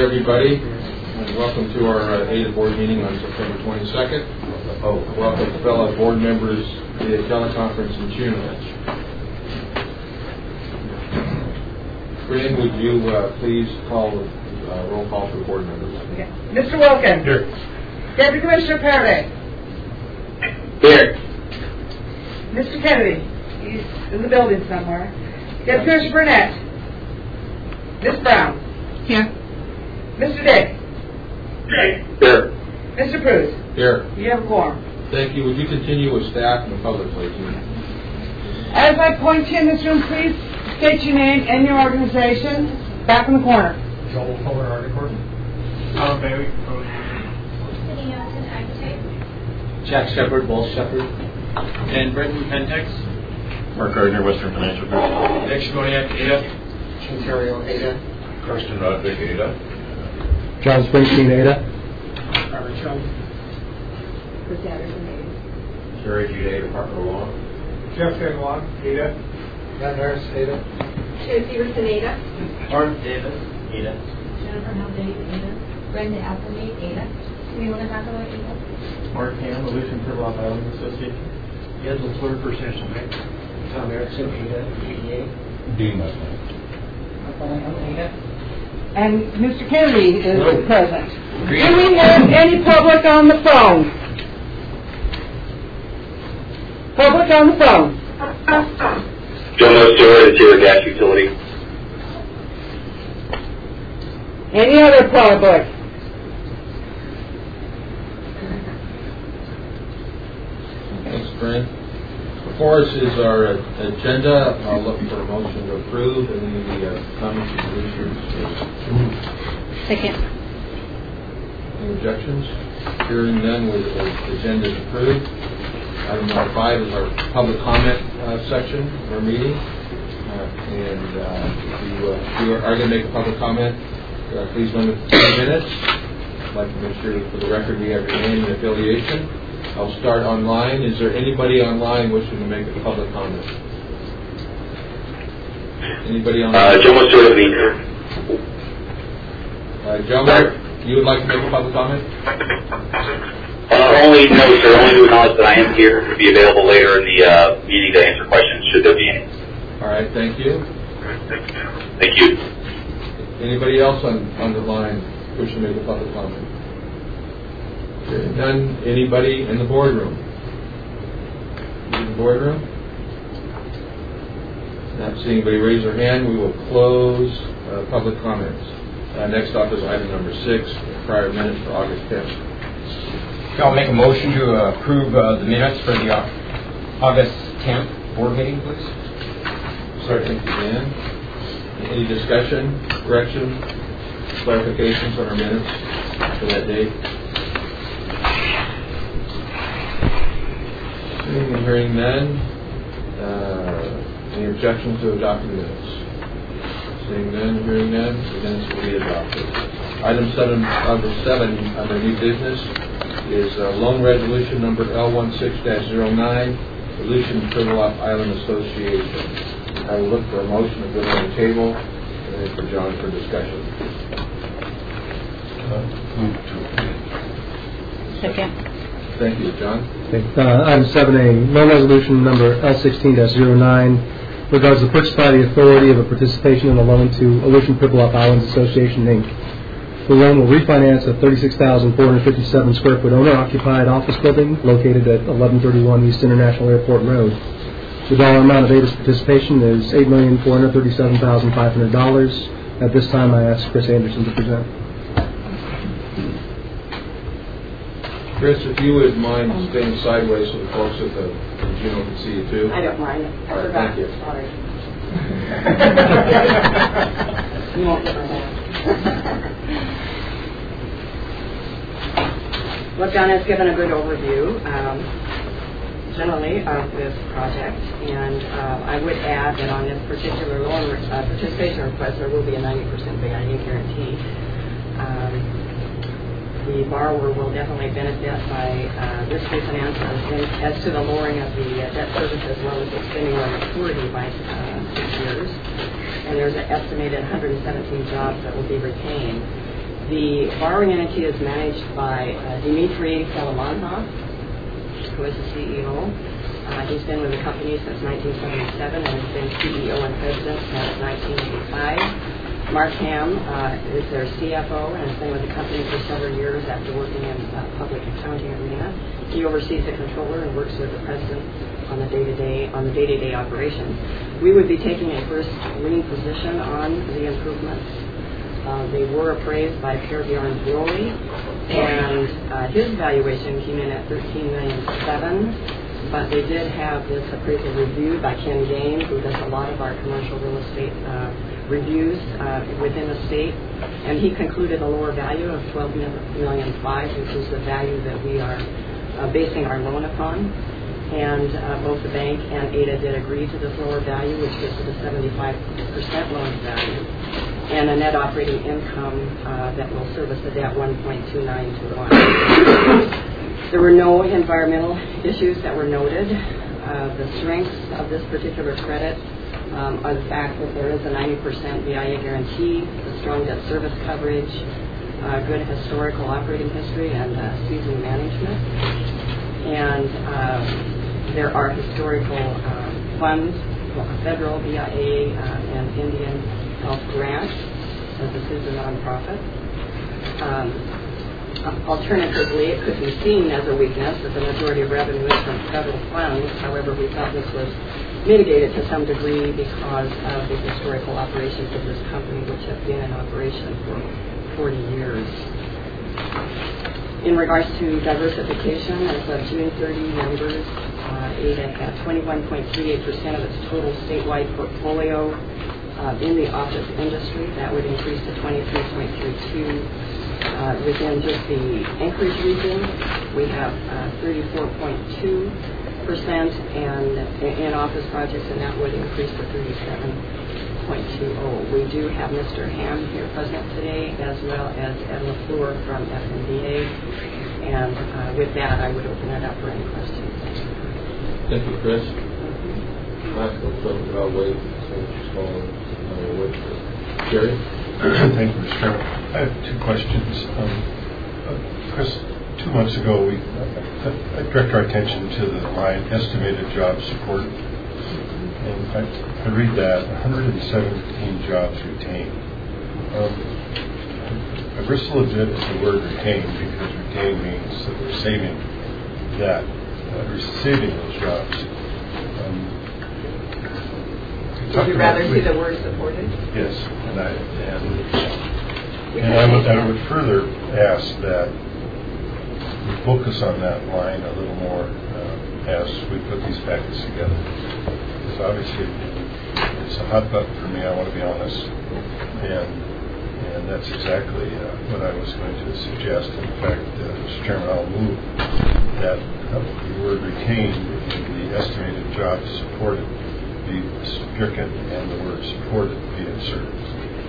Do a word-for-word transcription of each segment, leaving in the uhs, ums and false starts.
everybody, and welcome to our uh, A D A board meeting on September twenty-second. Oh, welcome fellow board members via teleconference in June. Fran, would you uh, please call the uh, roll call for the board members? Okay. Mister Wilkin. Here. Deputy Commissioner Paraday. Here. Mister Kennedy. He's in the building somewhere. Deputy Commissioner Burnett. Miss Brown. Here. Mister Dick. Here. Mister Pruse. Here. You have a quorum. Thank you. Would you continue with staff and the public, please? As I point to you in this room, please state your name and your organization. Back in the corner. Joel Fuller, Article. Alan Bailey. Jack Shepard, Wall Shepard. Dan Britton, Pentex. Mark Gardner, Western Financial Group. Nick Shmoniak, A D A. Ontario, A D A. Karsten Rodvik, A D A. John Springsteen, A D A. Robert Trump. Chris Anderson, A D A. Jerry Jude, Department of Law. Jeff Van Wan, A D A. Matt Harris, A D A. Sue Stevenson, A D A. Art Davis, A D A. Jennifer Haldane, A D A. Brenda Appleby, A D A. Leona Hathaway, A D A. Mark Ham, Aleutian Pribilofs Island Association. Edward Fleur, First National Bank. Tom Erickson, A D A, A D A. Dean Muslim. And Mister Kennedy is Hello. present. Do we have any public on the phone? Public on the phone. Joe Stewart, Interior Gas Utility. Any other public? Thanks, Fran. Before us is our uh, agenda. I'll look for a motion to approve and then the uh, comments and solutions. Second. Any objections? Hearing none, with the agenda is approved. Item number five is our public comment uh, section of our meeting. Uh, and uh, if you, uh, if you are going to make a public comment, uh, please limit it to ten minutes. I'd like to make sure that for the record we have your name and affiliation. I'll start online. Is there anybody online wishing to make a public comment? Anybody online? Uh, Joe Stewart of the Uh, Joe, you would like to make a public comment? Uh, only, no, sir, only to acknowledge that I am here to be available later in the uh, meeting to answer questions, should there be any. All right, thank you. Thank you. Anybody else on, on the line wishing to make a public comment? Hearing none. Anybody in the boardroom? In the boardroom? Not seeing anybody raise their hand, we will close uh, public comments. Uh, next up is item number six, prior minutes for August tenth. I'll make a motion to uh, approve uh, the minutes for the uh, August tenth board meeting, please. Sorry, thank you, Dan. Any discussion, correction, clarifications on our minutes for that date? Seeing and hearing none. Uh, any objections to adopting the minutes? Seeing none, hearing none, the minutes will be adopted. Item seven, number seven under new business is uh, loan resolution number L one six dash zero nine, Aleutian Pribilofs Island Association. I will look for a motion to put on the table and then for John for discussion. Second. Thank you, John. Okay. Uh, item seven A, loan resolution number L sixteen dash zero nine regards the purchase by the authority of a participation in a loan to Aleutian Pribilofs Islands Association, Incorporated. The loan will refinance a thirty-six thousand four hundred fifty-seven square foot owner-occupied office building located at eleven thirty-one East International Airport Road. The dollar amount of A D A's participation is eight million four hundred thirty-seven thousand five hundred dollars. At this time, I ask Chris Anderson to present. Chris, if you would mind staying sideways so the folks at the Juno can see you too. I don't mind. I All right, forgot. thank you. Sorry. You won't get my back. Well, John has given a good overview, um, generally, of this project, and uh, I would add that on this particular loan uh, participation request, there will be a ninety percent V I A guarantee. Um, the borrower will definitely benefit by uh, this refinance as to the lowering of the uh, debt service as well as extending the maturity by uh, six years. And there's an estimated one hundred seventeen jobs that will be retained. The borrowing entity is managed by uh, Dimitri Solomonov, who is the C E O. Uh, he's been with the company since nineteen seventy-seven and has been C E O and president since nineteen eighty-five. Mark Ham uh, is their C F O and has been with the company for several years after working in the public accounting arena. He oversees the controller and works with the president on the day-to-day on the day-to-day operations. We would be taking a first lien position on the improvements. Uh, they were appraised by Per Bjorn Broly, and uh, his valuation came in at thirteen million seven. But they did have this appraisal reviewed by Ken Gain, who does a lot of our commercial real estate uh, reviews uh, within the state, and he concluded a lower value of twelve million five, which is the value that we are uh, basing our loan upon. And uh, both the bank and A D A did agree to this lower value, which gives it a seventy-five percent loan value and a net operating income uh, that will service the debt one point two nine to one. There were no environmental issues that were noted. Uh, the strengths of this particular credit um, are the fact that there is a ninety percent V I A guarantee, the strong debt service coverage, uh, good historical operating history, and uh, seasoned management. And uh, there are historical uh, funds, federal V I A uh, and Indian Health grants, as this is a nonprofit. Um, Alternatively, it could be seen as a weakness that the majority of revenue is from federal funds. However, we thought this was mitigated to some degree because of the historical operations of this company, which have been in operation for forty years. In regards to diversification, as of June thirtieth numbers, uh, A D A had twenty-one point three eight percent of its total statewide portfolio uh, in the office industry. That would increase to twenty-three point three two. Uh, within just the Anchorage region, we have uh, thirty-four point two percent and in office projects, and that would increase to thirty-seven point two zero. We do have Mister Ham here present today, as well as Ed LaFleur from F M B A. And uh, with that, I would open it up for any questions. Thank you, Chris. Mm-hmm. Last one, so I'll wait. So wait. Jerry? Thank you, Mister Chairman. I have two questions. Um, uh, Chris, two months ago, we uh, I direct our attention to the line estimated job support. And I, I read that one hundred seventeen jobs retained. Um, I bristle a bit at the word retained because retained means that we're saving that, uh, we're saving those jobs. Um, Would you rather see the word supported? Yes, and I and, and I would I would further ask that we focus on that line a little more uh, as we put these packets together. Because obviously it's a hot button for me. I want to be honest, and and that's exactly uh, what I was going to suggest. In fact, uh, Mister Chairman, I'll move that uh, the word retained in the estimated jobs supported be stricken and the word supported be inserted.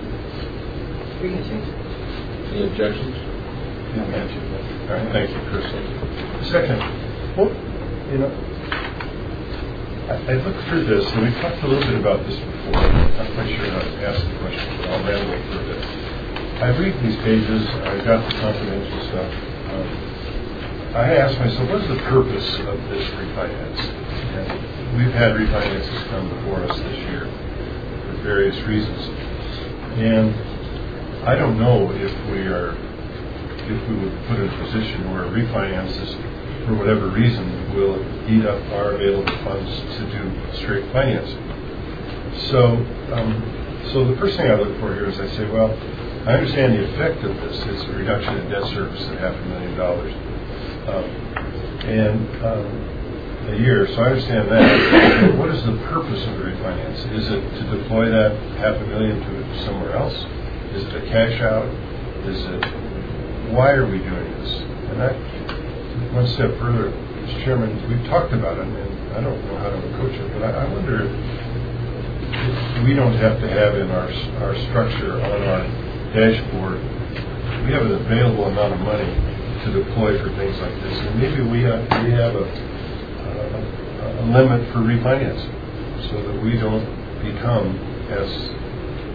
Any objections? No, all right, thank you, Chris. Second, well, you know, I, I looked through this, and we talked a little bit about this before. I'm not quite sure how to ask the question, but I'll ramble for a bit. I read these pages, I got the confidential stuff. Um, I asked myself, what's the purpose of this refinance? And we've had refinances come before us this year for various reasons. And I don't know if we are, if we would put in a position where refinances, for whatever reason, will eat up our available funds to do straight financing. So, um, so the first thing I look for here is I say, well, I understand the effect of this. It's a reduction in debt service of half a million dollars. Um, and um, a year, so I understand that. What is the purpose of the refinance? Is it to deploy that half a million to somewhere else? Is it a cash out? Is it, why are we doing this? And I, one step further, Mister Chairman, we've talked about it, and I don't know how to approach it, but I, I wonder if we don't have to have in our our structure on our dashboard, we have an available amount of money to deploy for things like this, and maybe we have, we have a, a, a limit for refinancing, so that we don't become as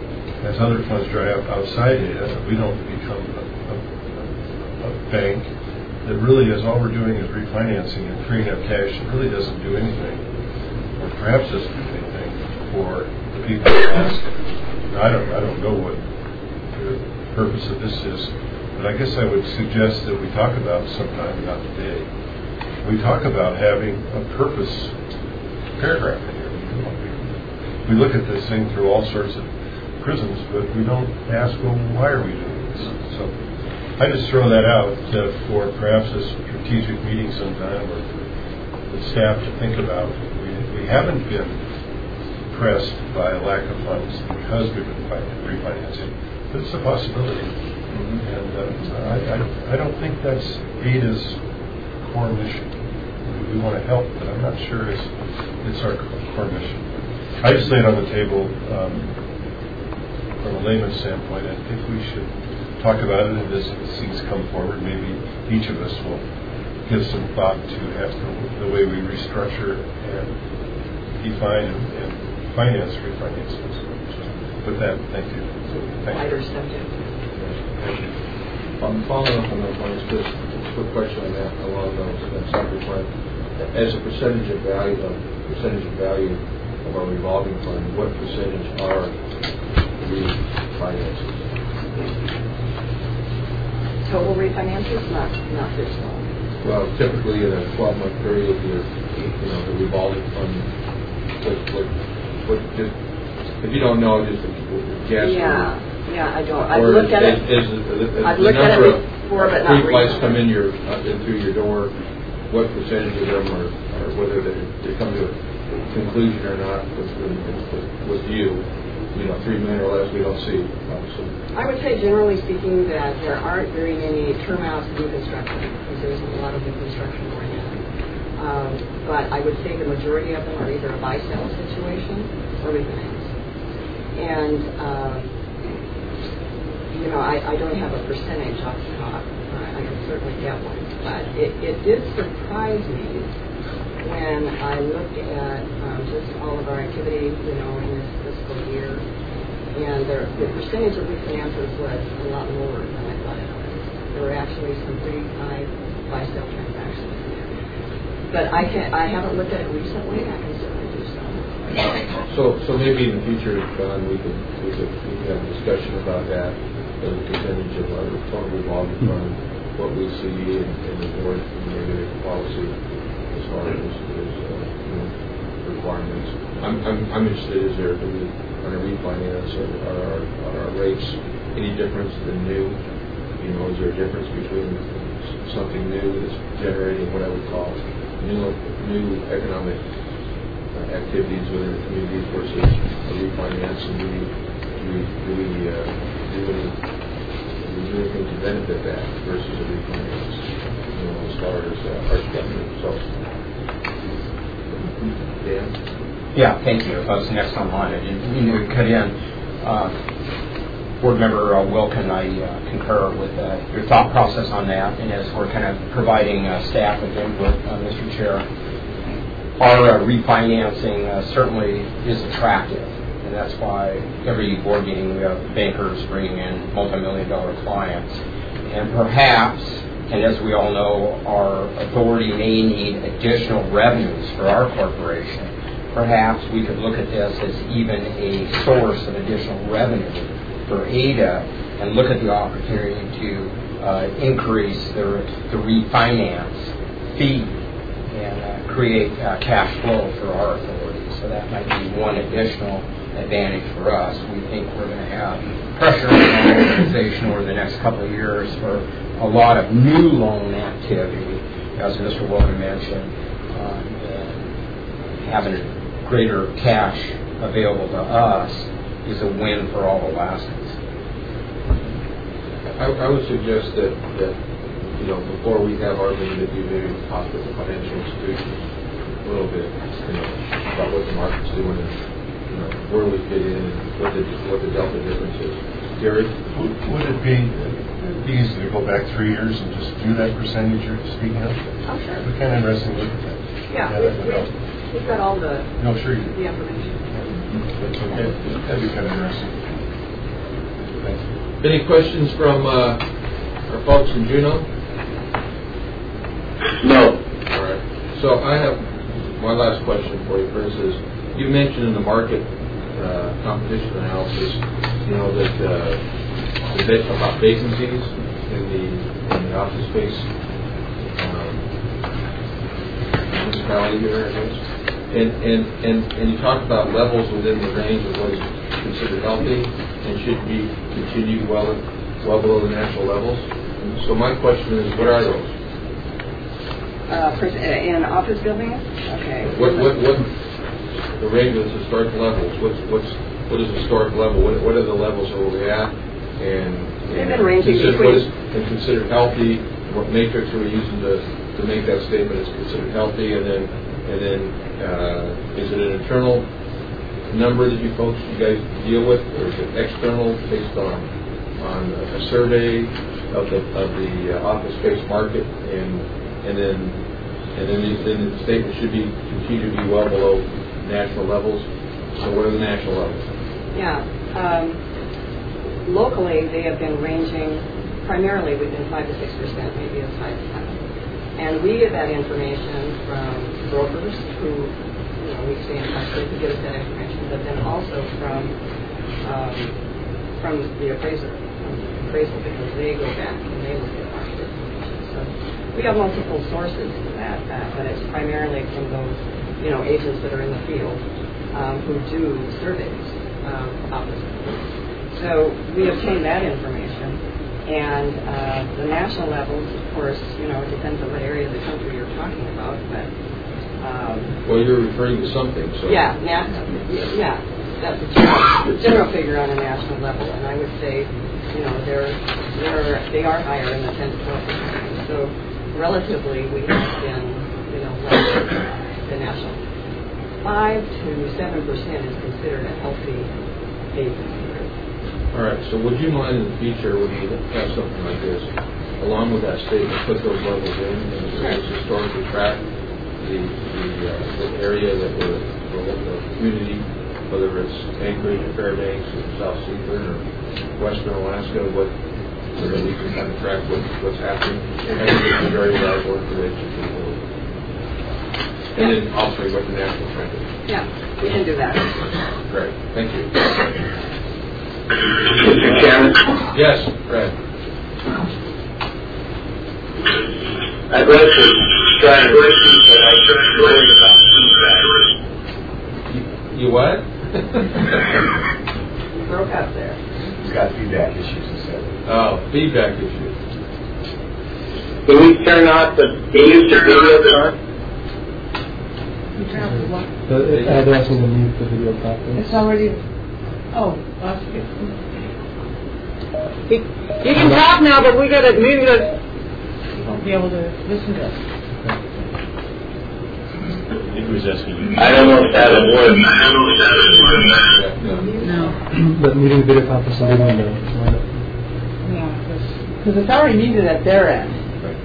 as other funds dry up outside A D A, we don't become a, a, a bank that really is all we're doing is refinancing and freeing up cash. It really doesn't do anything, or perhaps doesn't do anything for the people that ask. Now, I don't, I don't know what the purpose of this is, but I guess I would suggest that we talk about sometime, not today. We talk about having a purpose paragraph in here. We look at this thing through all sorts of prisms, but we don't ask, well, why are we doing this? So I just throw that out uh, for perhaps a strategic meeting sometime, or for the staff to think about. We, we haven't been pressed by a lack of funds because we've been refinancing, but it's a possibility. Mm-hmm. And uh, I, I, I don't think that's A D A's core mission. We, we want to help, but I'm not sure it's, it's our core mission. I just lay it on the table um, from a layman's standpoint. I think we should talk about it, and as things come forward, maybe each of us will give some thought to after the way we restructure and define and, and finance refinances. So with that, thank you. Thank Wider you. subject. Thank you. Um, following up on that one, just a quick question on that along those that subject line. As a percentage of value, of percentage of value of our revolving fund, what percentage are refinances? Total refinances, not not this one. Well, typically in a twelve-month period, your, you know, the revolving fund, what, what, what, just, if you don't know, just guess. Yeah, or, yeah, I don't. I've or looked at is, it. Is, is, is I've the looked at number it before, but not free flights recently. come in your uh, in through your door. What percentage of them are, or whether they, they come to a conclusion or not with, with, with you? You know, three million or less, we don't see, obviously. I would say, generally speaking, that there aren't very many term outs of new construction, because there isn't a lot of new construction going on. Um, but I would say the majority of them are either a buy-sell situation or refinance. And, uh, you know, I, I don't have a percentage off the top. Uh, I can certainly get one. But it, it did surprise me when I looked at um, just all of our activity, you know, in this fiscal year, and the, the percentage of refinances was a lot lower than I thought it was. There were actually some pretty high buy-sell transactions in there. But I can I haven't looked at it recently. I can certainly do so. So, so maybe in the future, Don, we could we could, we could have a discussion about that as a percentage of our total revolving fund, what we see in, in the board, and maybe the policy. As far as, as uh, you know, requirements, I'm, I'm I'm interested. Is there, do we, on a refinance, are, are, our, are our rates any difference than new? You know, is there a difference between something new that's generating what I would call new new economic uh, activities within the community versus a refinance? And do we do we do we uh, do any do we do anything to benefit that versus a refinance? You know, as far as uh, our structure. So. Dan? Yeah, thank you. I was next on line. I didn't mean to cut in. Uh, Board Member uh, Wilkin, I uh, concur with uh, your thought process on that. And as we're kind of providing uh, staff with input, uh, Mister Chair, our uh, refinancing uh, certainly is attractive. And that's why every board meeting we have bankers bringing in multi-million dollar clients. And perhaps, and as we all know, our authority may need additional revenues for our corporation. Perhaps we could look at this as even a source of additional revenue for A D A and look at the opportunity to uh, increase the, the refinance fee and uh, create uh, cash flow for our authority. So that might be one additional advantage for us. We think we're going to have pressure on the organization over the next couple of years for a lot of new loan activity, as Mister Wilkin mentioned, um, and having greater cash available to us is a win for all Alaskans. I, I would suggest that, that, you know, before we have our meeting, that you maybe talk with the financial institutions a little bit, you know, about what the market's doing and, you know, where we fit in and what the, what the delta difference is. Gary? Would, would it be be easy to go back three years and just do that percentage you're speaking of? Oh, sure. We're kind of interesting to look at that. Yeah, yeah we, that would help. we, we've got all the, No, sure you do. the information. That's okay. That'd be kind of interesting. Any questions from uh, our folks in Juneau? No. All right. So I have my last question for you, Chris, is you mentioned in the market uh, competition analysis, you know, that uh, the bit about vacancies in the, in the office space um, municipality here, I guess. And, and, and, and you talked about levels within the range of what is considered healthy and should be continued well, well below the national levels. So my question is, what are those? Uh, pers- in office buildings? Okay. What, what, what, the range of historic levels, what's, what's, what is historic level? What, what are the levels that we're at? And, They've been ranging consider, between... what is and considered healthy? What matrix are we using to, to make that statement is considered healthy? And then, and then uh, is it an internal number that you folks, you guys deal with, or is it external based on on a survey of the of the uh, office space market, and and then and then the, then the statement should be continue to be well below national levels. So what are the national levels? Yeah. Um, locally, they have been ranging primarily within five to six percent, maybe as high as seven. And we get that information from brokers who, you know, we stay in touch with to get us that information, but then also from um, from the appraiser, from the appraisal, because they go back and they look at market information. So we have multiple sources to that, uh, but it's primarily from those, you know, agents that are in the field um, who do surveys of office buildings. So we obtain that information. And uh, the national levels, of course, you know, it depends on what area of the country you're talking about, but... Um, well, you're referring to something, so... Yeah, na- yeah, that's a general, general figure on a national level, and I would say, you know, they're, they're, they are higher in the ten to twelve percent. So, relatively, we have been, you know, less than the national. five to seven percent is considered a healthy vacancy rate. All right, so would you mind in the future, when you have something like this, along with that statement, put those levels in and just historically track the the, uh, the area that we're, or the community, whether it's Anchorage or Fairbanks or South Seaford or Western Alaska, what, so that we can kind of track what, what's happening. I think it's a very valuable information for the world. And then also what the national trend is. Yeah, we can do that. Great, thank you. Mister Chairman? Yes, Fred. I'd like to try and listen, but I just worried about feedback. You, you what? You broke up there. He's got feedback issues, he said. Oh, feedback issues. Can we turn off the YouTube video, John? You turn off the what? Uh, uh, they're asking to mute the video conference. It's already... Oh, that's good. You, you can talk now, but we got to move it. You won't be able to listen to us. I think he was asking you. I don't know if that'll work. No. But muting the video conference and leaving the window. Yeah, because it's already muted at their end.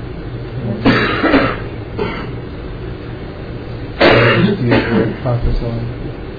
Just use the conference line.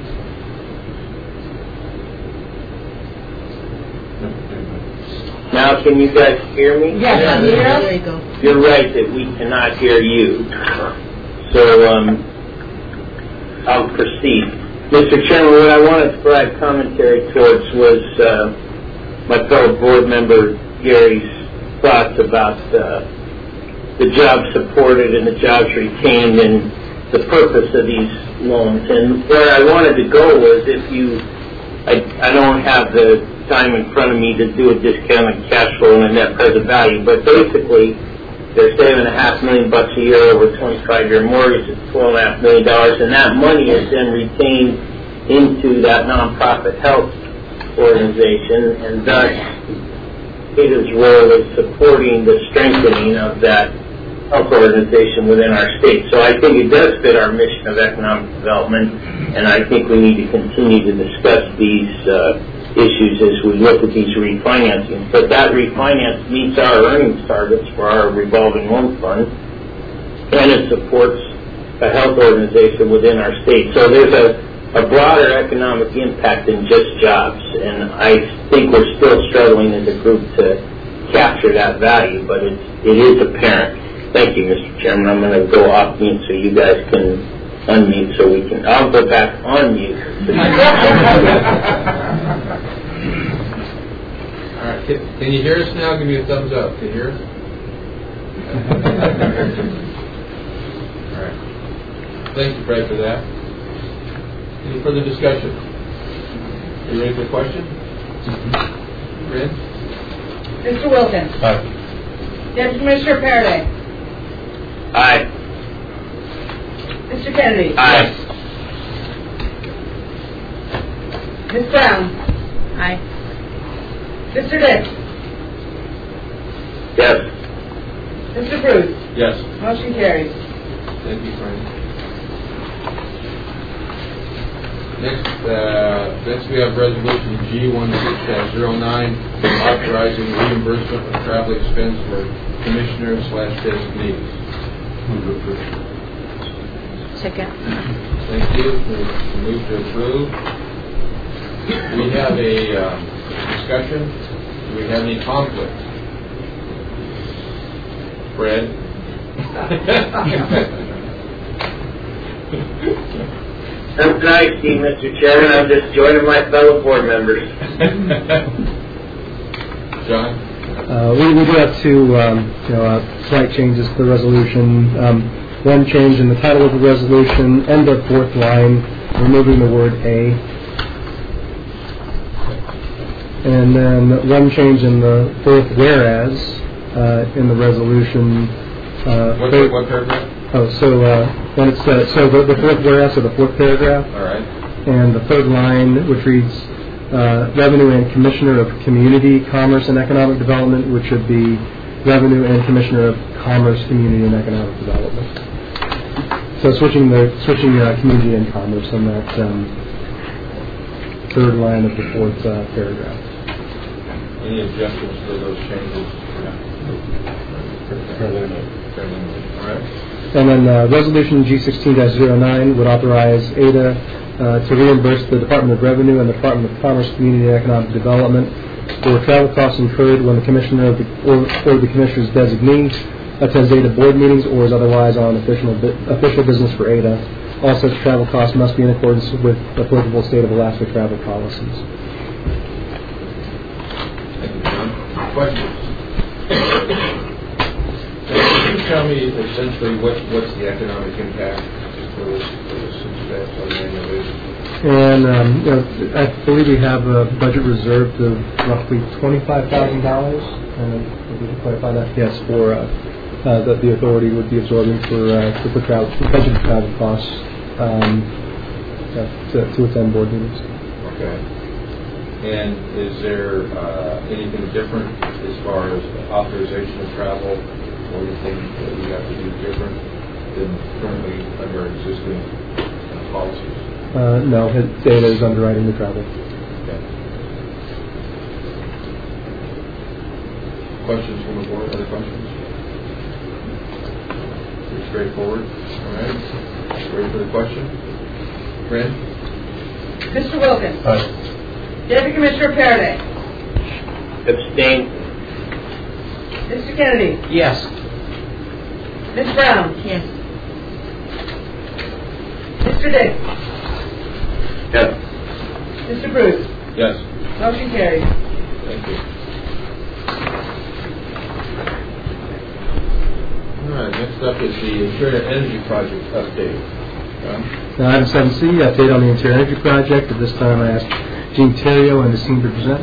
Now, can you guys hear me? Yes, Yeah, yeah, there you go. You're right that we cannot hear you. So, um, I'll proceed. Mister Chairman, what I wanted to provide commentary towards was uh, my fellow board member Gary's thoughts about uh, the jobs supported and the jobs retained and the purpose of these loans. And where I wanted to go was if you, I, I don't have the time in front of me to do a discounted cash flow and a net present value, but basically they're saving a half million bucks a year over a twenty-five year mortgage. It's twelve and a half million dollars, and that money is then retained into that nonprofit health organization, and thus Ada's role is supporting the strengthening of that health organization within our state. So I think it does fit our mission of economic development, and I think we need to continue to discuss these uh, issues as we look at these refinancings. But that refinance meets our earnings targets for our revolving loan fund, and it supports a health organization within our state. So there's a, a broader economic impact than just jobs, and I think we're still struggling as a group to capture that value, but it's, it is apparent. Thank you, Mister Chairman. I'm going to go off mute so you guys can unmute so we can, I'll go back on mute. All right, can, can you hear us now? Give me a thumbs up. Can you hear us? All right. Thank you, Fred, for that. Any further discussion? Are you ready for a question? Fred? Mister Wilkins. Aye. Deputy Commissioner Faraday. Aye. Mister Kennedy. Aye. Miz Brown. Aye. Mister Dick. Yes. Mister Bruce. Yes. Motion carries. Thank you, Frank. Next, uh, next we have Resolution G sixteen dash zero nine authorizing reimbursement of travel expense for commissioners slash designees. Move to approve. Second. Thank you. We move to approve. We have a um, discussion. Do we have any conflict? Fred? That's nice, Steve, Mister Chairman. I'm just joining my fellow board members. John? Uh, we, we do have two um, you know, uh, slight changes to the resolution. Um, one change in the title of the resolution, end of fourth line, removing the word A. And then one change in the fourth whereas uh, in the resolution. Uh, what, third, what paragraph? Oh, so uh, then it's uh, so the, the fourth whereas, so the fourth paragraph. All right. And the third line, which reads, uh, Revenue and Commissioner of Community, Commerce, and Economic Development, which should be Revenue and Commissioner of Commerce, Community, and Economic Development. So switching the switching uh, community and commerce on that um, third line of the fourth uh, paragraph. Any objections to those changes? Fairly limited. All right. And then uh, Resolution G sixteen dash zero nine would authorize A D A uh, to reimburse the Department of Revenue and the Department of Commerce, Community, and Economic Development for travel costs incurred when the Commissioner of the, or, or the Commissioner's designee attends A D A board meetings or is otherwise on official, official business for A D A. All such travel costs must be in accordance with applicable state of Alaska travel policies. Thank you, John. Questions? Can you tell me essentially what, what's the economic impact for this, for this success on an annual basis? And um, you know, I believe we have a budget reserved of roughly twenty-five thousand dollars. And if we can clarify that, yes, for uh, uh, that the authority would be absorbing for uh, for, for travel, for budget travel costs um, uh, to, to attend board meetings. Okay. And is there uh, anything different as far as authorization of travel? Or anything that we have to do different than currently under our existing uh, policies? Uh, no, it, data is underwriting the travel. Okay. Questions from the board? Other questions? Pretty straightforward. All right. Ready for the question? Fran? Mister Wilkins. Aye. Deputy Commissioner Faraday. Abstain. Mister Kennedy. Yes. Miz Brown. Yes. Mister Dick. Yes. Mister Bruce. Yes. Motion carries. Thank you. All right. Next up is the Interior Energy Project update. John? Now, item seven C, update on the Interior Energy Project. At this time, I ask Gene Terrio and Nassim to present.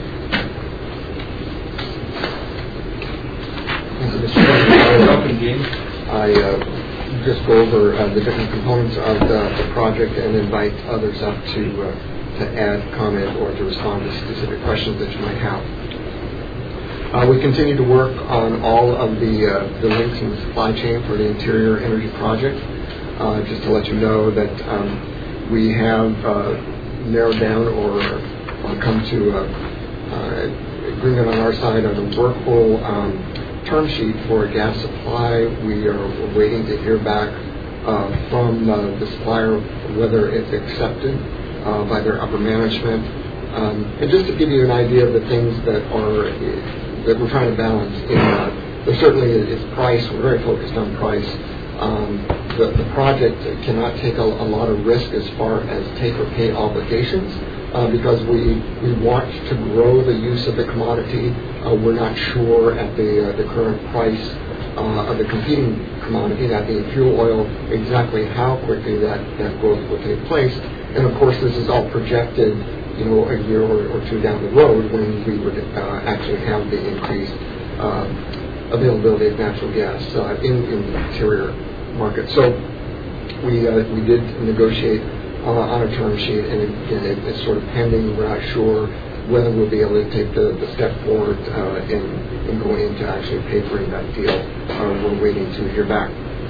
Welcome, Gene. I uh, just go over uh, the different components of the, the project and invite others up to uh, to add comment or to respond to specific questions that you might have. Uh, we continue to work on all of the uh, the links in the supply chain for the Interior Energy Project. Uh, just to let you know that um, we have uh, narrowed down or uh, come to uh, uh, agreement on our side on a workable um, term sheet for a gas supply. We are waiting to hear back uh, from uh, the supplier whether it's accepted uh, by their upper management. Um, and just to give you an idea of the things that are that we're trying to balance, in, uh, there certainly is price. We're very focused on price. Um, the, the project cannot take a, a lot of risk as far as take-or-pay obligations uh, because we we want to grow the use of the commodity. Uh, we're not sure at the uh, the current price uh, of the competing commodity, that being fuel oil, exactly how quickly that, that growth will take place. And of course, this is all projected, you know, a year or, or two down the road when we would uh, actually have the increased uh, availability of natural gas uh, in, in the interior market. So we uh, we did negotiate uh, on a term sheet, and again, it, it's sort of pending. We're not sure whether we'll be able to take the, the step forward uh, in, in going into actually papering that deal. Uh, we're waiting to hear back.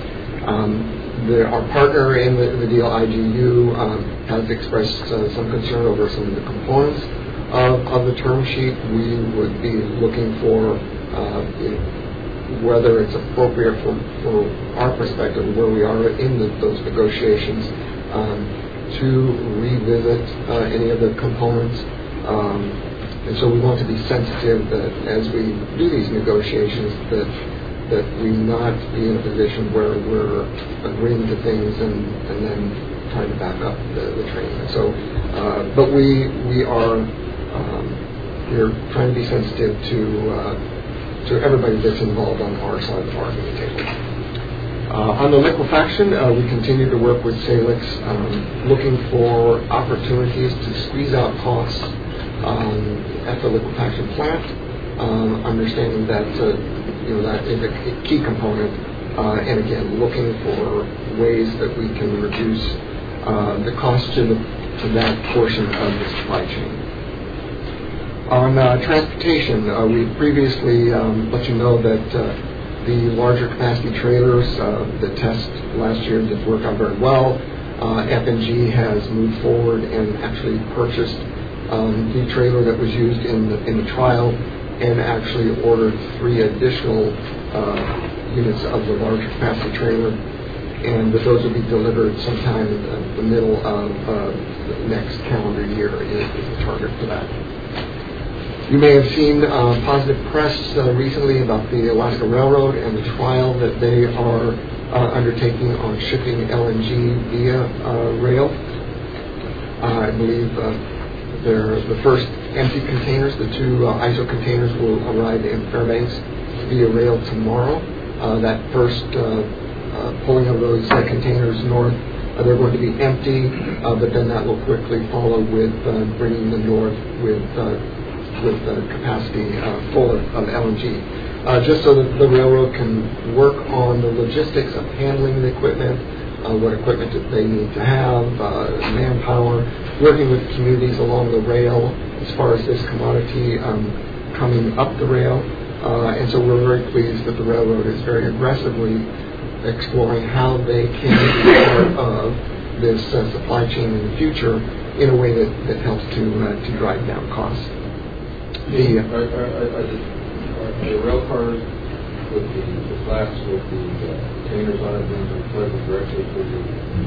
Um, the, our partner in the, the deal, I G U, um, has expressed uh, some concern over some of the components of, of the term sheet. We would be looking for uh, you know, whether it's appropriate from, from our perspective, where we are in the, those negotiations, um, to revisit uh, any of the components. Um, and so we want to be sensitive that as we do these negotiations, that that we not be in a position where we're agreeing to things and, and then trying to back up the, the train. And so, uh, but we we are um, we're trying to be sensitive to uh, to everybody that's involved on our side of the bargaining table. Uh, on the liquefaction, uh, we continue to work with Salix, um, looking for opportunities to squeeze out costs um, at the liquefaction plant, um, understanding that uh, you know that is a key component, uh, and again, looking for ways that we can reduce uh, the cost to the to that portion of the supply chain. On uh, transportation, uh, we previously um, let you know that uh, the larger capacity trailers, uh, the test last year did work out very well. Uh, F and G has moved forward and actually purchased um, the trailer that was used in the, in the trial, and actually ordered three additional uh, units of the larger capacity trailer, and those will be delivered sometime in the, the middle of uh, the next calendar year is, is the target for that. You may have seen uh, positive press uh, recently about the Alaska Railroad and the trial that they are uh, undertaking on shipping L N G via uh, rail. Uh, I believe uh, they're the first empty containers, the two uh, I S O containers, will arrive in Fairbanks via rail tomorrow. Uh, that first uh, uh, pulling of those uh, containers north, uh, they're going to be empty, uh, but then that will quickly follow with uh, bringing them north with uh, with uh, capacity uh, full of, of L N G, uh, just so that the railroad can work on the logistics of handling the equipment, uh, what equipment that they need to have, uh, manpower, working with communities along the rail as far as this commodity um, coming up the rail. Uh, and so we're very pleased that the railroad is very aggressively exploring how they can be part of this uh, supply chain in the future in a way that, that helps to uh, to drive down costs. The, are, are, are, the, are the rail cars with the, the flats with the uh, containers on it being delivered directly to the,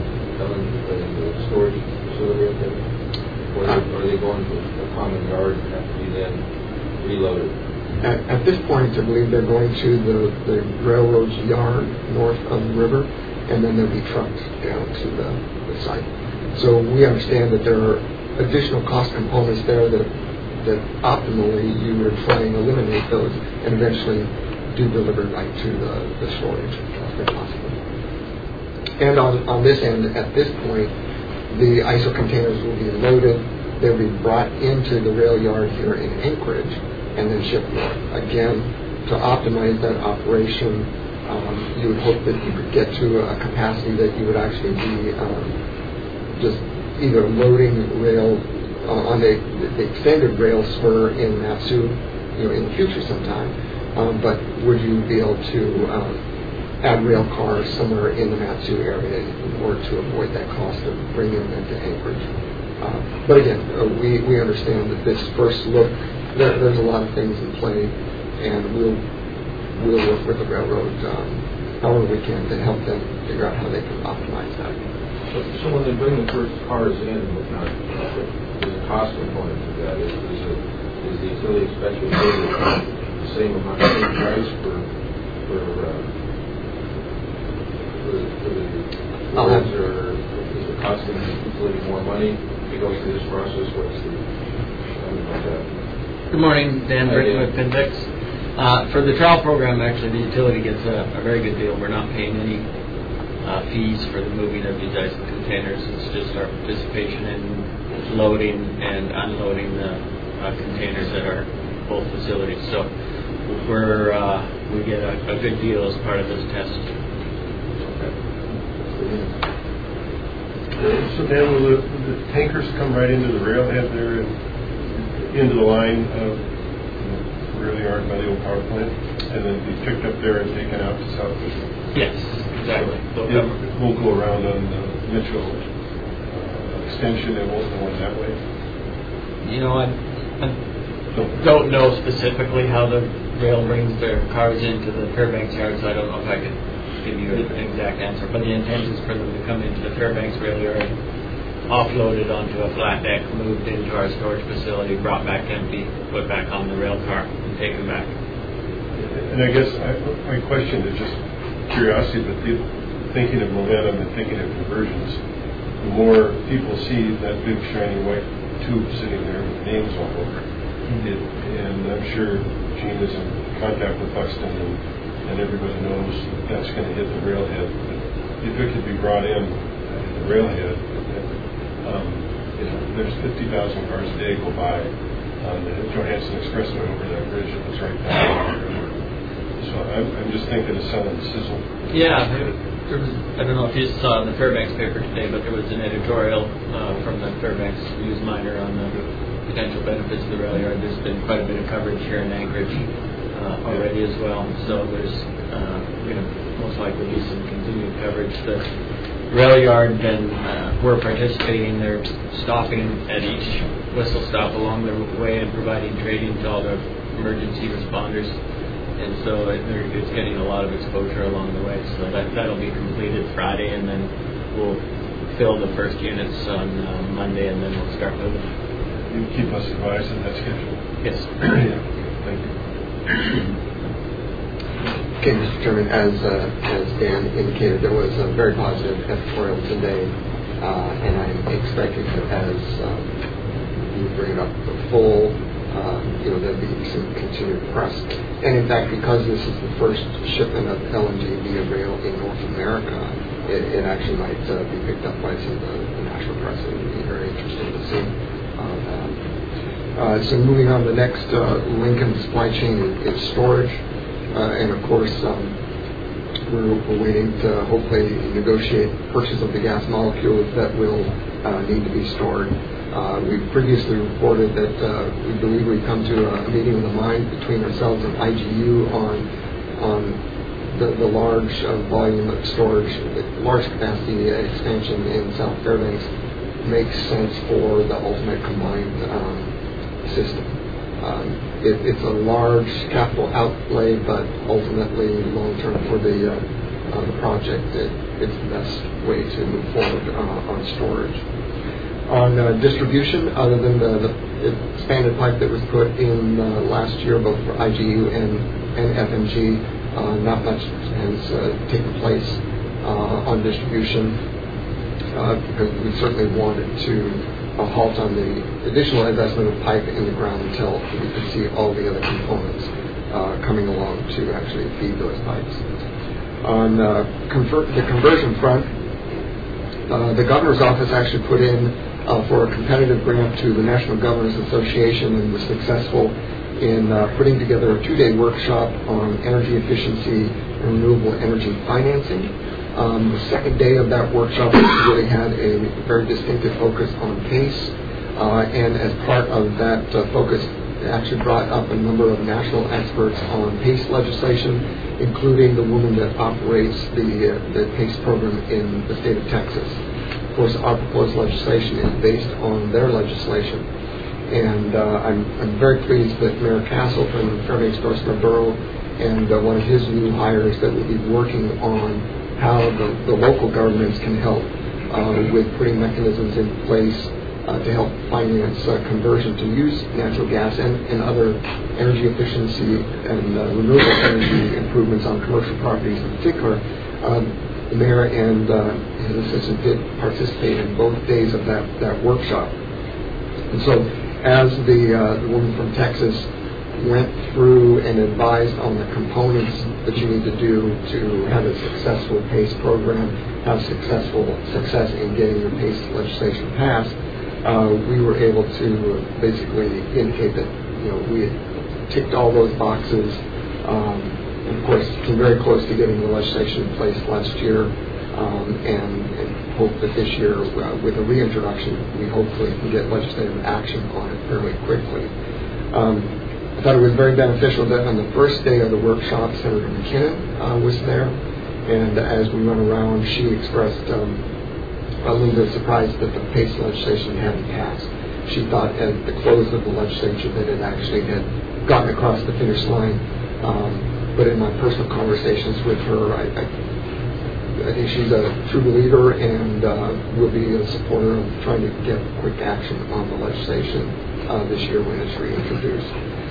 the storage facility up there? Or are they, are they going to a common yard and have to be then reloaded? At, at this point, I believe they're going to the, the railroad's yard north of the river, and then they'll be trucked down to the, the site. So we understand that there are additional cost components there that that optimally you would try and eliminate those and eventually do deliver right to the, the storage if possible. And on, on this end, at this point, the I S O containers will be loaded, they'll be brought into the rail yard here in Anchorage and then shipped north. Again, to optimize that operation, um, you would hope that you could get to a capacity that you would actually be um, just either loading rail Uh, on the, the extended rail spur in Matsu, you know, in the future sometime. Um, but would you be able to um, add rail cars somewhere in the Matsu area in order to avoid that cost of bringing them into Anchorage? Uh, but again, uh, we, we understand that this first look, there, there's a lot of things in play, and we'll we'll work with the railroad um, however we can to help them figure out how they can optimize that. So, so when they bring the first cars in and whatnot, there's a cost component to that. Is, is, it, is the utility expected to pay the same amount, same price for for, uh, for, for the roads, or is it costing the utility more money to go through this process? What's the, I don't know that. Good morning, Dan Britton with Pintex. Uh, for the trial program, actually, the utility gets a, a very good deal. We're not paying any uh, fees for the moving of these ice containers. It's just our participation in loading and unloading the uh, containers at our both facilities. So we're uh, we get a, a good deal as part of this test. So Dan, will the, will the tankers come right into the railhead there and into the line of the rail yard by the old power plant, and then be picked up there and taken out to South Mitchell? Yes, exactly. So it won't go around on the Mitchell uh, extension. It won't go on that way. You know, I, I don't know specifically how the rail brings their cars into the Fairbanks yard, so I don't know if I could give you an exact answer. But the intent is for them to come into the Fairbanks rail yard, offloaded onto a flat deck, moved into our storage facility, brought back empty, put back on the rail car, and taken back. And I guess I, my question is just curiosity, but the, thinking of momentum and thinking of conversions, the more people see that big shiny white tube sitting there with names all over it, and I'm sure Gene is in contact with Buxton, and, and everybody knows that that's going to hit the railhead. If it could be brought in at the railhead, um, you know, there's fifty thousand cars a day go by on the Johansson Expressway over that bridge that's right down the river. So I'm, I'm just thinking of selling the sizzle. Yeah, there, there was, I don't know if you saw in the Fairbanks paper today, but there was an editorial uh, from the Fairbanks News Miner on the potential benefits of the rail yard. There's been quite a bit of coverage here in Anchorage uh, already as well. So there's uh, going to most likely be some continued coverage. The rail yard, then uh, we're participating. They're stopping at each whistle stop along the way and providing training to all the emergency responders. And so it, it's getting a lot of exposure along the way. So that, that'll be completed Friday, and then we'll fill the first units on uh, Monday, and then we'll start moving. You keep us advised on that schedule? Yes. Yeah. Thank you. Okay, Mister Chairman, as uh, as Dan indicated, there was a very positive editorial today, uh, and I'm expecting that as um, you bring it up the full, uh, you know, there'll be some continued press. And in fact, because this is the first shipment of L N G via rail in North America, it, it actually might uh, be picked up by some of the, the national press. It would be very interesting to see uh, that. Uh, so moving on, the next uh, Lincoln supply chain is, is storage. Uh, and of course, um, we're, we're waiting to hopefully negotiate purchase of the gas molecules that will uh, need to be stored. Uh, we previously reported that uh, we believe we've come to a, a meeting of the mind between ourselves and I G U on on the, the large uh, volume of storage, the large capacity expansion in South Fairbanks makes sense for the ultimate combined um, system. Um, it, it's a large capital outlay, but ultimately, long term for the, uh, uh, the project, it, it's the best way to move forward uh, on storage. On uh, distribution, other than the, the expanded pipe that was put in uh, last year, both for I G U and, and F M G, uh, not much has uh, taken place uh, on distribution uh, because we certainly wanted to a halt on the additional investment of pipe in the ground until we could see all the other components uh, coming along to actually feed those pipes. On uh, convert, the conversion front, uh, the governor's office actually put in uh, for a competitive grant to the National Governors Association and was successful in uh, putting together a two-day workshop on energy efficiency and renewable energy financing. Um, the second day of that workshop really had a very distinctive focus on PACE, uh, and as part of that uh, focus, it actually brought up a number of national experts on PACE legislation, including the woman that operates the, uh, the PACE program in the state of Texas. Of course, our proposed legislation is based on their legislation, and uh, I'm, I'm very pleased that Mayor Castle from Fairbanks North Scarborough and uh, one of his new hires that will be working on how the, the local governments can help uh, with putting mechanisms in place uh, to help finance uh, conversion to use natural gas and, and other energy efficiency and uh, renewable energy improvements on commercial properties in particular. Um, the mayor and uh, his assistant did participate in both days of that, that workshop. And so as the, uh, the woman from Texas went through and advised on the components that you need to do to have a successful PACE program, have successful success in getting your PACE legislation passed, uh, we were able to basically indicate that you know we had ticked all those boxes. Um, and of course, came very close to getting the legislation in place last year, um, and, and hope that this year, uh, with a reintroduction, we hopefully can get legislative action on it fairly quickly. Um, I thought it was very beneficial that on the first day of the workshop, Senator McKinnon uh, was there, and as we went around, she expressed um, a little bit of surprise that the PACE legislation hadn't passed. She thought at the close of the legislature that it actually had gotten across the finish line. Um, but in my personal conversations with her, I, I, I think she's a true believer and uh, will be a supporter of trying to get quick action on the legislation uh, this year when it's reintroduced.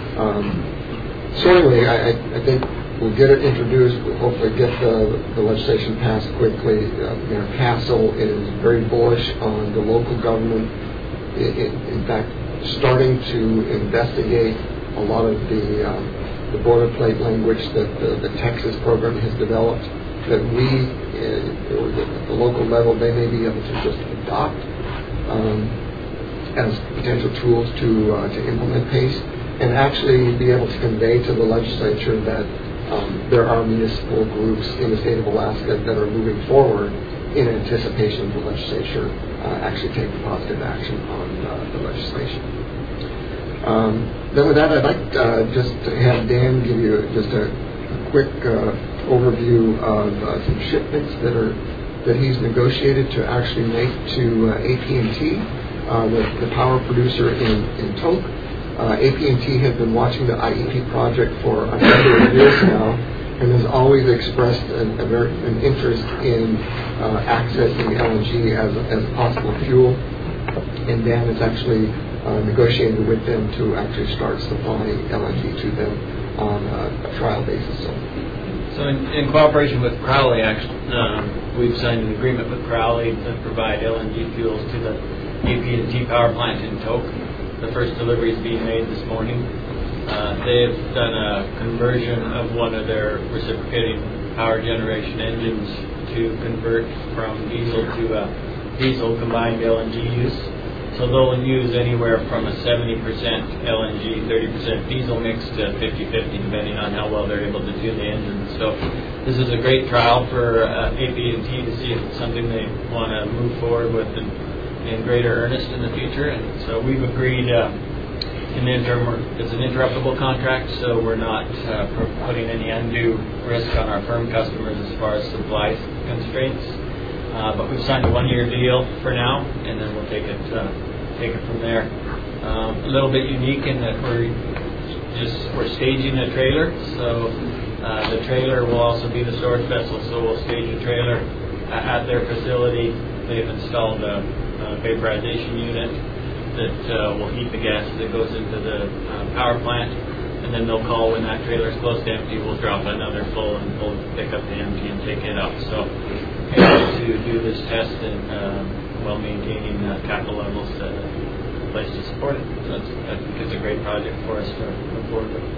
Um, so anyway, I, I think we'll get it introduced. We'll hopefully get the, the legislation passed quickly. Uh, Mayor Castle is very bullish on the local government. It, it, in fact, starting to investigate a lot of the um, the boilerplate language that the, the Texas program has developed, that we, uh, at the local level, they may be able to just adopt um, as potential tools to uh, to implement PACE, and actually be able to convey to the legislature that um, there are municipal groups in the state of Alaska that are moving forward in anticipation of the legislature uh, actually taking positive action on uh, the legislation. Um, then with that, I'd like uh, just to have Dan give you just a, a quick uh, overview of uh, some shipments that are that he's negotiated to actually make to uh, A P and T, uh, the, the power producer in, in Tok. Uh, A P and T has been watching the I E P project for a number of years now and has always expressed an, a very, an interest in uh, accessing L N G as a, as a possible fuel. And Dan is actually Uh, negotiated with them to actually start supplying L N G to them on uh, a trial basis. So, so in, in cooperation with Crowley, actually, um, we've signed an agreement with Crowley to provide L N G fuels to the A P and T power plant in Tok. The first delivery is being made this morning. Uh, they've done a conversion of one of their reciprocating power generation engines to convert from diesel to uh, diesel combined L N G use. So they'll use anywhere from a seventy percent L N G, thirty percent diesel mix to fifty-fifty, depending on how well they're able to tune the engine. So this is a great trial for uh, A P and T to see if it's something they want to move forward with in, in greater earnest in the future. And so we've agreed uh, in the interim, it's an interruptible contract, so we're not uh, putting any undue risk on our firm customers as far as supply constraints. Uh, but we've signed a one-year deal for now, and then we'll take it uh, take it from there. Um, a little bit unique in that we're just we're staging a trailer, so uh, the trailer will also be the storage vessel. So we'll stage a trailer uh, at their facility. They've installed a, a vaporization unit that uh, will heat the gas that goes into the uh, power plant, and then they'll call when that trailer is close to empty. We'll drop another full, and we'll pick up the empty and take it up. So able to do this test and um, while maintaining uh, capital levels uh, in place to support it. So that's, I think it's a great project for us to move forward with.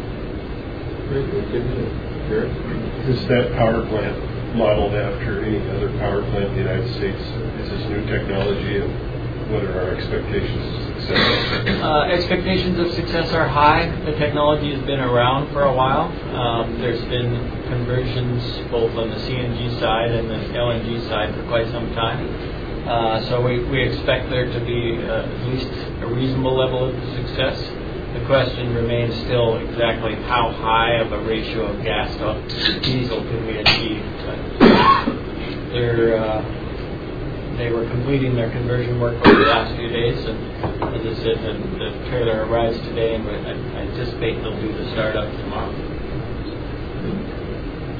Great, good to hear. Is that power plant modeled after any other power plant in the United States? Is this new technology, and what are our expectations of success? Uh, expectations of success are high. The technology has been around for a while. Um, there's been conversions both on the C N G side and the L N G side for quite some time. Uh, so we, we expect there to be uh, at least a reasonable level of success. The question remains still exactly how high of a ratio of gas to diesel can we achieve. But they're, uh, they were completing their conversion work over the last few days, and as I said, the, the trailer arrives today, and I, I anticipate they'll do the startup tomorrow.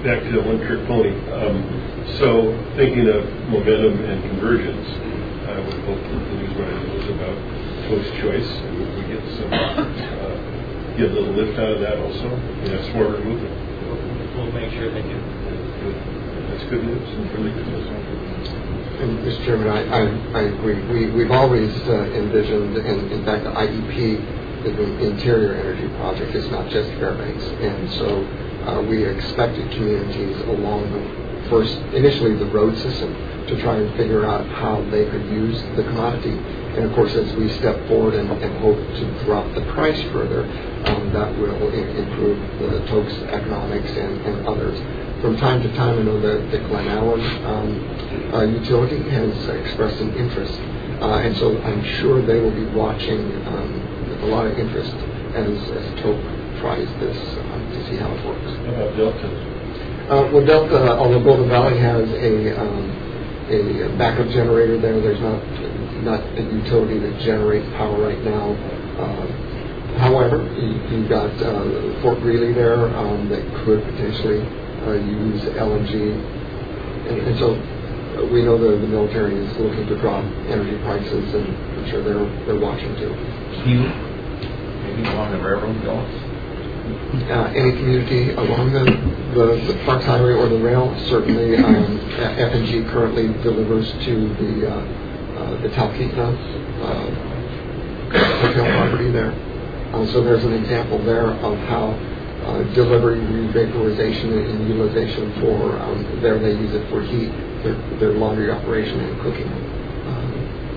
back to the one-trick pony. Um, so, thinking of momentum and convergence, I would hope that the newswriter knows about Toast Choice, and we get some, uh, get a little lift out of that also. And that's more movement. We'll make sure they do. That's good news. Really good news. And Mister Chairman, I, I, I agree. We, we've always uh, envisioned, and in fact, the I E P is an interior energy project. It's not just Fairbanks. And so uh, we expected communities along the first, initially the road system, to try and figure out how they could use the commodity. And of course, as we step forward and, and hope to drop the price further, um, that will I- improve the Toke's economics and, and others. From time to time, I know that the Glen Allen um, uh, utility has expressed an interest, uh, and so I'm sure they will be watching um, with a lot of interest as, as Toke tries this um, to see how it works. How about Delta? Uh, well, Delta, although Golden Valley has a um, a backup generator there, there's not not a utility that generates power right now. Uh, however, you, you've got uh, Fort Greely there um, that could potentially Uh, use L N G, and, and so uh, we know the, the military is looking to drop energy prices, and I'm sure they're they're watching too. Q, maybe along the railroad goes. Uh, any community along the, the, the Parks Highway or the rail, certainly. Um, F and G currently delivers to the uh, uh, the Talkeetna uh, hotel property there. Uh, so there's an example there of how. Uh, delivery, revaporization, and utilization for um, there they use it for heat, their, their laundry operation and cooking. Um,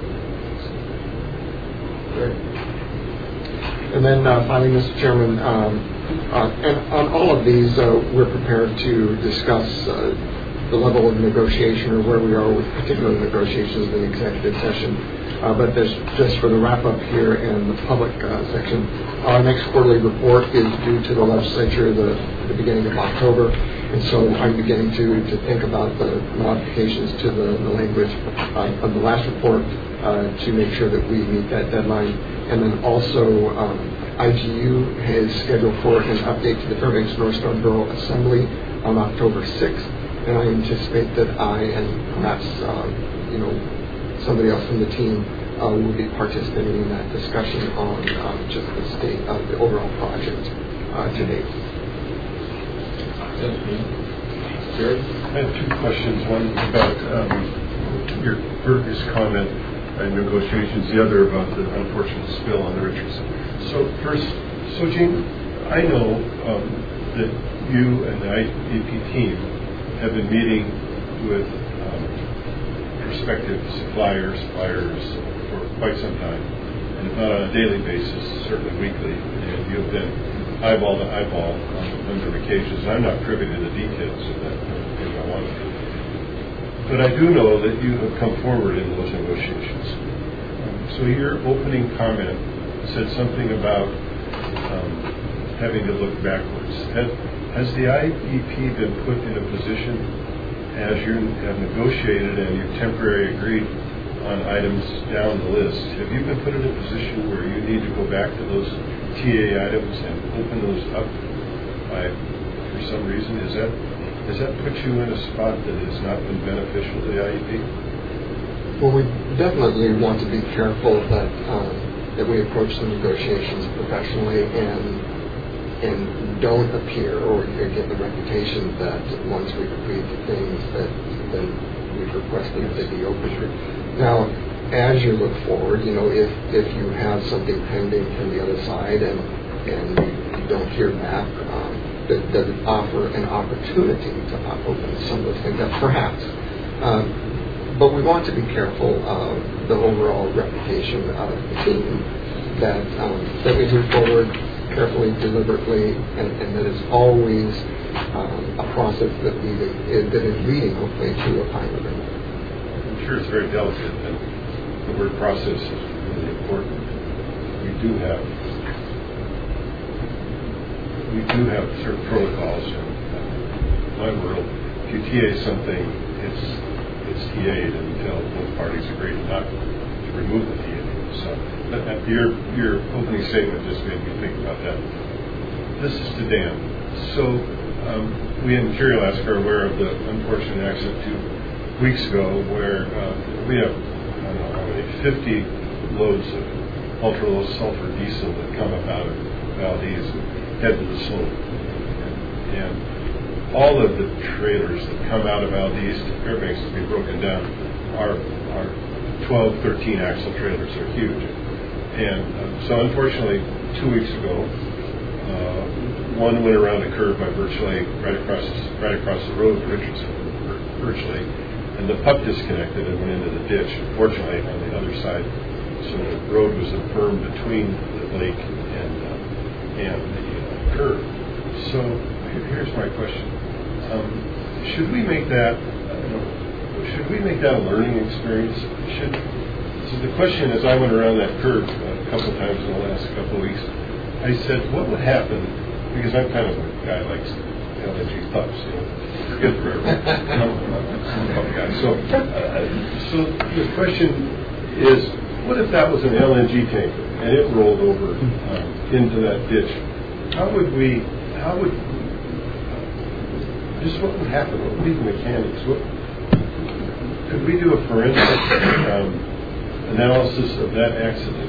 and then uh, finally, Mister Chairman, um, uh, and on all of these, uh, we're prepared to discuss uh, the level of negotiation or where we are with particular negotiations in executive session. Uh, but there's, just for the wrap-up here in the public uh, section, our next quarterly report is due to the legislature the, the beginning of October, and so I'm beginning to, to think about the modifications to the, the language uh, of the last report uh, to make sure that we meet that deadline. And then also, um, I G U is scheduled for an update to the Fairbanks North Star Borough Assembly on October sixth, and I anticipate that I and perhaps, uh, you know, somebody else from the team uh, will be participating in that discussion on um, just the state of the overall project uh, to date. Jared? I have two questions. One about um, your previous comment and negotiations, the other about the unfortunate spill on the Richardson. So first, so Gene, I know um, that you and the I E P team have been meeting with prospective suppliers, suppliers for quite some time, and if not on a daily basis, certainly weekly, and you've been eyeball to eyeball on a number of occasions. I'm not privy to the details of that if I want to. But I do know that you have come forward in those negotiations. Um, so your opening comment said something about um, having to look backwards. Has, has the I E P been put in a position, as you have negotiated and you've temporarily agreed on items down the list, have you been put in a position where you need to go back to those T A items and open those up by, for some reason? Is that, has that put you in a spot that has not been beneficial to the I E P? Well, we definitely want to be careful that um, that we approach the negotiations professionally and and don't appear or get the reputation that once we've agreed to things that then we've requested that they be open. Now, as you look forward, you know, if, if you have something pending from the other side and and you don't hear back, um, that does it offer an opportunity to open some of those things up, perhaps. Um, but we want to be careful of the overall reputation of the team, that um, that we move forward carefully, deliberately, and, and that is always um, a process that we that is leading, hopefully, to a final agreement. I'm sure it's very delicate, and the word process is really important. We do have we do have certain protocols in uh, my world. If you T A something, it's it's T A'd until both parties agree not to remove the T A. So that, your your opening statement just made me think about that. This is to Dan. So um, we in Curialaska are aware of the unfortunate accident two weeks ago where uh, we have, I don't know how many, fifty loads of ultra-low sulfur diesel that come up out of Valdez and head to the slope. And, and all of the trailers that come out of Valdez to Fairbanks to be broken down are, are twelve, thirteen axle trailers. Are huge. And uh, so unfortunately, two weeks ago, uh, one went around a curve by Birch Lake, right across right across the road, Richardson, Birch Lake, and the puck disconnected and went into the ditch. Fortunately, on the other side, so the road was a berm between the lake and uh, and the uh, curve. So here's my question: um, Should we make that? Uh, should we make that a learning experience? Should so the question is, I went around that curve a couple of times in the last couple of weeks. I said, what would happen? Because I'm kind of a guy who likes L N G pups, you know, good for everyone. I'm a pup guy. So, uh, so the question is, what if that was an L N G tanker and it rolled over um, into that ditch? How would we? How would? Uh, just what would happen? What would be the mechanics? What, could we do a forensic um, analysis of that accident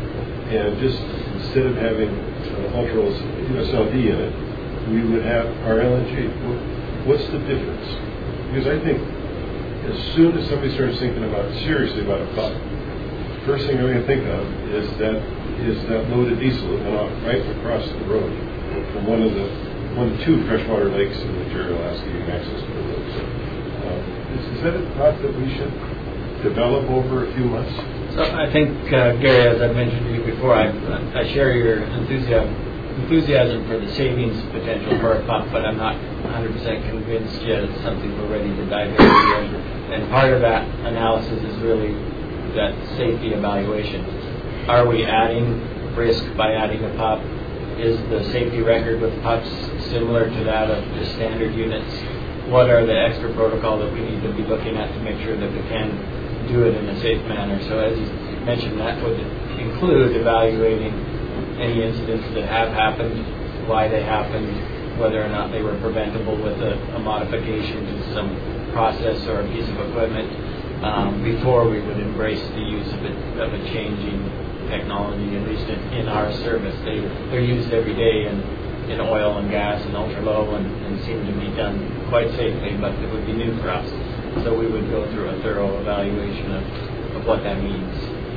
and just instead of having uh, ultra U S L D in it, we would have our L N G? What's the difference? Because I think as soon as somebody starts thinking about seriously about a pup, first thing I'm going to think of is that is that loaded diesel that went off right across the road from one of the one of the two freshwater lakes in the Curialaska you can access to the road. So, um, is, is that a thought that we should develop over a few months? So I think, uh, Gary, as I mentioned to you before, I, I share your enthusiasm, enthusiasm for the savings potential for a pup, but I'm not one hundred percent convinced yet it's something we're ready to dive into. And part of that analysis is really that safety evaluation. Are we adding risk by adding a pup? Is the safety record with pups similar to that of the standard units? What are the extra protocol that we need to be looking at to make sure that we can do it in a safe manner? So as you mentioned, that would include evaluating any incidents that have happened, why they happened, whether or not they were preventable with a, a modification to some process or a piece of equipment, um, before we would embrace the use of a, of a changing technology, at least in, in our service. They, they're used every day in, in oil and gas and ultra-low and, and seem to be done quite safely, but it would be new for us. So we would go through a thorough evaluation of, of what that means.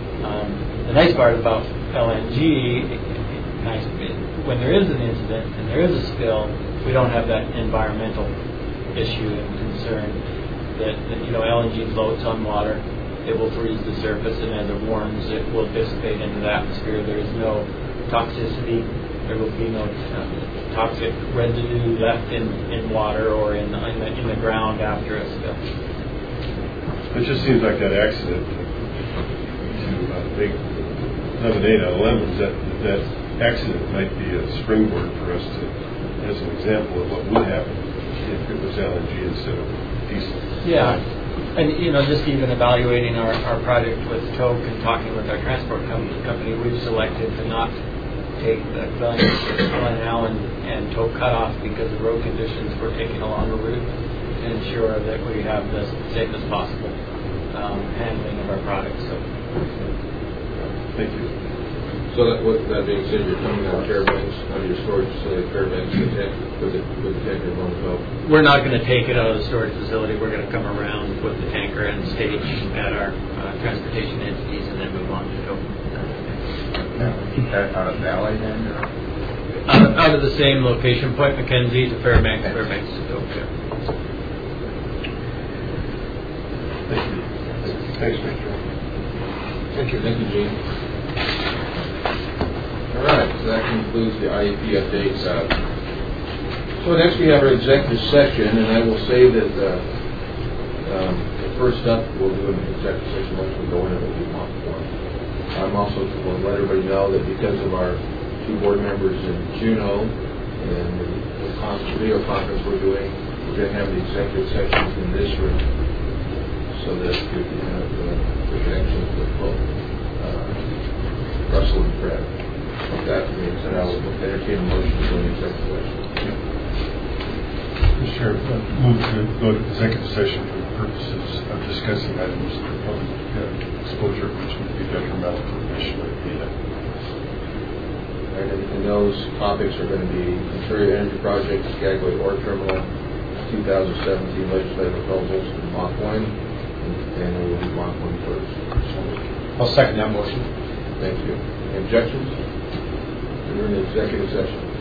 Um, the nice part about L N G, nice, when there is an incident and there is a spill, we don't have that environmental issue and concern that, that you know, L N G floats on water. It will freeze the surface, and as it warms, it will dissipate into the atmosphere. There is no toxicity. There will be no uh, toxic residue left in, in water or in, in, the, in the ground after a spill. It just seems like that accident to uh, make lemonade out of lemons, that, that accident might be a springboard for us to, as an example of what would happen if it was L N G instead of diesel. Yeah. And, you know, just even evaluating our, our project with Toke and talking with our transport com- company, we've selected to not take the Glen, Glen Allen and Toke cutoff because of road conditions. We're taking a longer route to ensure that we have the safest possible um, handling of our product. So, thank you. So that, with that being said, you're coming out of Fairbanks, out of your storage facility at Fairbanks, with the, with the tanker on the boat? We're not going to take it out of the storage facility. We're going to come around with the tanker and stage at our uh, transportation entities and then move on to Toke. Keep that out of Valley then? Or? Out, of, out of the same location, Point McKenzie to Fairbanks, Fairbanks to Toke. Yeah. Thank you. Thanks, Mister Thank you. Thank you, Gene. All right, so that concludes the I E P updates. Uh, so next we have our executive session, and I will say that uh, um, first up we'll do an executive session once we go in, it will be month one. I'm also going to let everybody know that because of our two board members in Juneau and the, the conference, video conference we're doing, we're going to have the executive sessions in this room so that you can have uh, the connections with both uh, Russell and Fred. With that being said, I will entertain a motion to go into executive session. Chair, uh, move to go to executive session for the purposes of discussing items of public uh, exposure which would be detrimental to the mission of the data. Right, and, and those topics are going to be Ontario Energy Project, Skagway Ore Terminal, two thousand seventeen legislative proposals, and Mach one, and we will do Mach one first. I'll second that motion. Thank you. Any objections? We're in executive session.